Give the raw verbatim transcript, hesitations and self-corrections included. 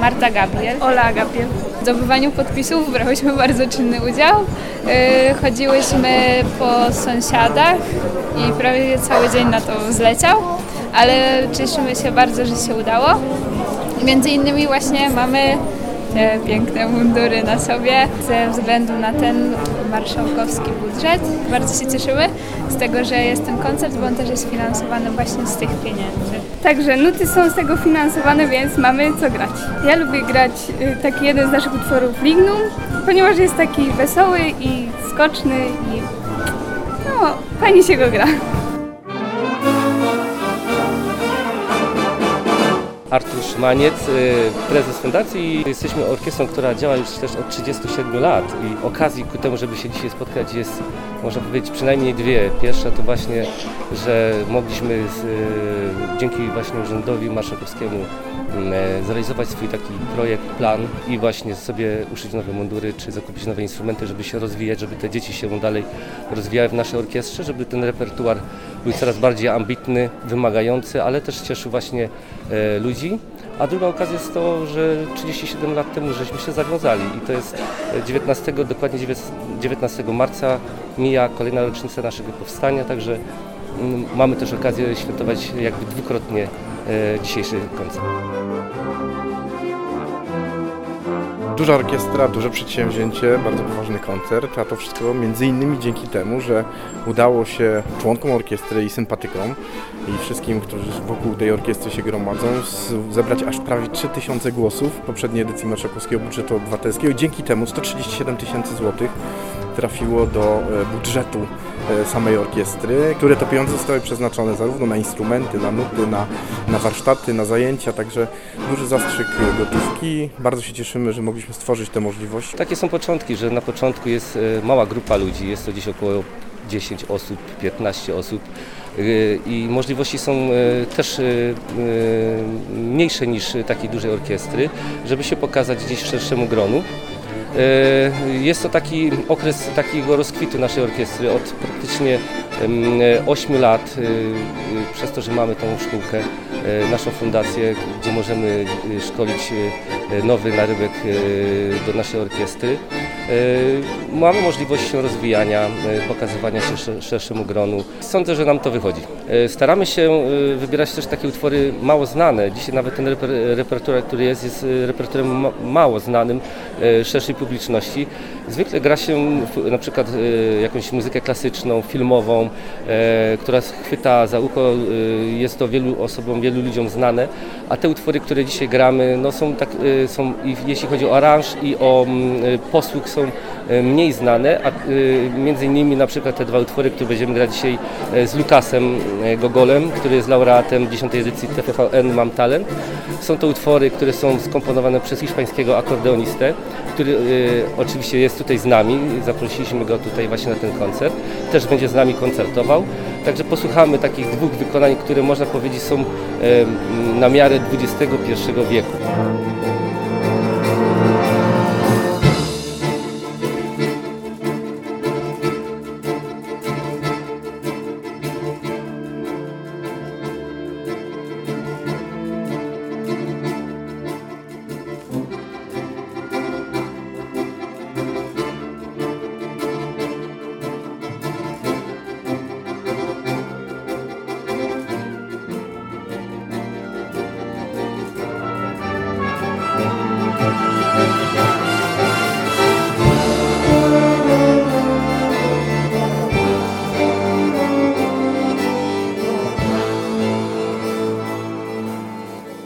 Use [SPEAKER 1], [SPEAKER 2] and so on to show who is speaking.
[SPEAKER 1] Marta Gabriel.
[SPEAKER 2] Ola Gabriel.
[SPEAKER 1] W zdobywaniu podpisów brałyśmy bardzo czynny udział. Yy, chodziłyśmy po sąsiadach i prawie cały dzień na to zleciał, ale cieszymy się bardzo, że się udało. Między innymi właśnie mamy te piękne mundury na sobie ze względu na ten marszałkowski budżet. Bardzo się cieszymy z tego, że jest ten koncert, bo on też jest finansowany właśnie z tych pieniędzy.
[SPEAKER 2] Także nuty są z tego finansowane, więc mamy co grać. Ja lubię grać taki jeden z naszych utworów Lignum, ponieważ jest taki wesoły i skoczny i no, fajnie się go gra.
[SPEAKER 3] Artur Szymaniec, prezes fundacji. Jesteśmy orkiestrą, która działa już też od trzydziestu siedmiu lat i okazji ku temu, żeby się dzisiaj spotkać, jest, można powiedzieć, przynajmniej dwie. Pierwsza to właśnie, że mogliśmy z, dzięki właśnie Urzędowi Marszałkowskiemu zrealizować swój taki projekt, plan i właśnie sobie uszyć nowe mundury, czy zakupić nowe instrumenty, żeby się rozwijać, żeby te dzieci się dalej rozwijały w naszej orkiestrze, żeby ten repertuar był coraz bardziej ambitny, wymagający, ale też cieszył właśnie e, ludzi. A druga okazja jest to, że trzydzieści siedem lat temu żeśmy się zawiązali i to jest dziewiętnastego, dokładnie dziewiętnastego marca mija kolejna rocznica naszego powstania, także mm, mamy też okazję świętować jakby dwukrotnie e, dzisiejszy koncert.
[SPEAKER 4] Duża orkiestra, duże przedsięwzięcie, bardzo poważny koncert, a to wszystko między innymi dzięki temu, że udało się członkom orkiestry i sympatykom i wszystkim, którzy wokół tej orkiestry się gromadzą, zebrać aż prawie trzy tysiące głosów w poprzedniej edycji Marszałkowskiego Budżetu Obywatelskiego. Dzięki temu sto trzydzieści siedem tysięcy złotych trafiło do budżetu samej orkiestry, które to pieniądze zostały przeznaczone zarówno na instrumenty, na nuty, na, na warsztaty, na zajęcia, także duży zastrzyk gotówki. Bardzo się cieszymy, że mogliśmy stworzyć te możliwości.
[SPEAKER 3] Takie są początki, że na początku jest mała grupa ludzi, jest to dziś około dziesięć osób, piętnaście osób i możliwości są też mniejsze niż takiej dużej orkiestry, żeby się pokazać gdzieś szerszemu gronu. Jest to taki okres takiego rozkwitu naszej orkiestry od praktycznie ośmiu lat, przez to, że mamy tą szkółkę, naszą fundację, gdzie możemy szkolić nowy narybek do naszej orkiestry. Mamy możliwość rozwijania, pokazywania się szerszemu gronu. Sądzę, że nam to wychodzi. Staramy się wybierać też takie utwory mało znane. Dzisiaj nawet ten reper, repertuar, który jest, jest repertuarem ma, mało znanym szerszej publiczności. Zwykle gra się na przykład jakąś muzykę klasyczną, filmową, która chwyta za ucho, jest to wielu osobom, wielu ludziom znane, a te utwory, które dzisiaj gramy, no są tak, są, jeśli chodzi o aranż i o posług, są mniej znane, a między innymi na przykład te dwa utwory, które będziemy grać dzisiaj z Lukasem Gogolem, który jest laureatem dziesiątej edycji T V V N Mam Talent. Są to utwory, które są skomponowane przez hiszpańskiego akordeonistę, który y, oczywiście jest tutaj z nami, zaprosiliśmy go tutaj właśnie na ten koncert, też będzie z nami koncertował, także posłuchamy takich dwóch wykonań, które można powiedzieć są y, na miarę dwudziestego pierwszego wieku.